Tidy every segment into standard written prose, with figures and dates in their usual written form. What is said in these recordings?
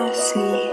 así.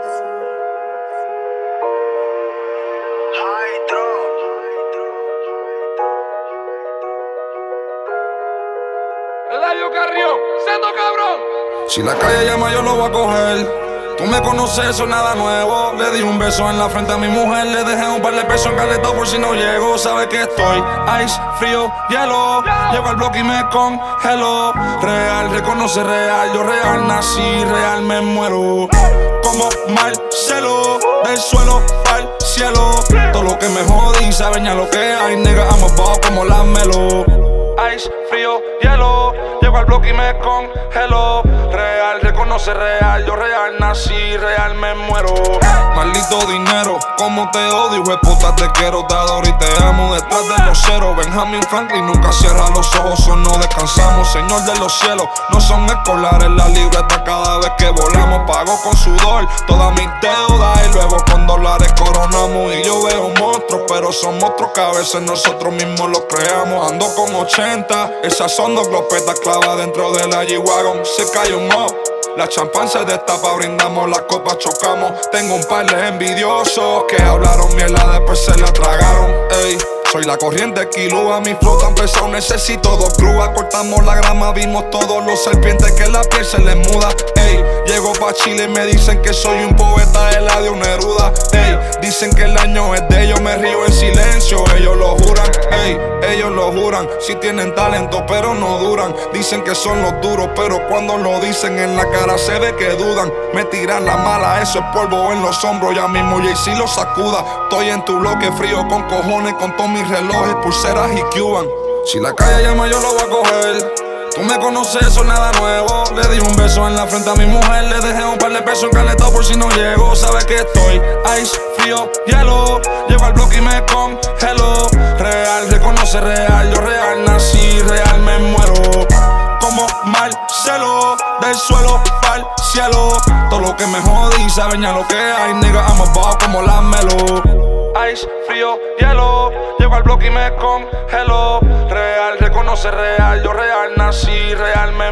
Eladio Carrión, siendo cabrón. Si la calle llama yo lo voy a coger. Tú me conoces, eso es nada nuevo. Le di un beso en la frente a mi mujer. Le dejé un par de pesos en caleta por si no llego. Sabe que estoy ice, frío, hielo. Llego al bloque y me congelo. Real, reconoce real. Yo real nací, real me muero. Como Marcelo, del suelo al cielo. Todo lo que me jodí, saben ya lo que hay. Nigga, I'm about como la melo. Ice, frío, hielo. Llego al bloque y me congelo. Real, reconoce real. Yo real nací, real me muero. Maldito dinero, como te odio, puta te quiero, te adoro y te amo. Detrás de los ceros, Benjamin Franklin nunca cierra los ojos o no descansamos. Señor de los cielos, no son escolares la libreta. Cada vez que volamos pago con sudor todas mis deudas y luego con dólares coronamos. Y yo veo monstruos, pero son monstruos que a veces nosotros mismos los creamos. Ando con 80, esas son dos glopetas clavadas dentro de la G-Wagon. Se cae un mop, la champán se destapa, brindamos las copas, chocamos. Tengo un par de envidiosos que hablaron mierda, después se la tragaron. Ey, soy la corriente quilúa, mi flow tan pesado, necesito dos grúas. Cortamos la grama, vimos todos los serpientes que la piel se les muda. Ey, llego pa' Chile y me dicen que soy un poeta, Eladio Neruda. Ey, dicen que el año es de ellos, me río en silencio, ellos lo juran. Ey, ellos lo juran, si tienen talento pero no duran. Dicen que son los duros, pero cuando lo dicen en la cara se ve que dudan. Me tiran la mala, eso es polvo en los hombros, ya mismo Jay-Z lo sacuda. Estoy en tu bloque frío con cojones, con todos mis relojes, pulseras y Cuban. Si la calle llama yo lo voy a coger. Tú me conoces, eso es nada nuevo. Le di un beso en la frente a mi mujer. Le dejé un par de pesos en caleta por si no llego. Sabe que estoy ice, frío, hielo. Llego al bloque y me congelo. Real, reconoce real. Yo real nací, real me muero. Como Marcelo, del suelo al cielo. Todo lo que me jodí, saben ya lo que hay. Nigga, I'm about como la melo. Ice, frío, hielo. Llego al bloque y me congelo. Real, reconoce real. Yo real nací, real me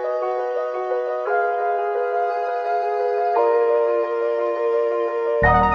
muero.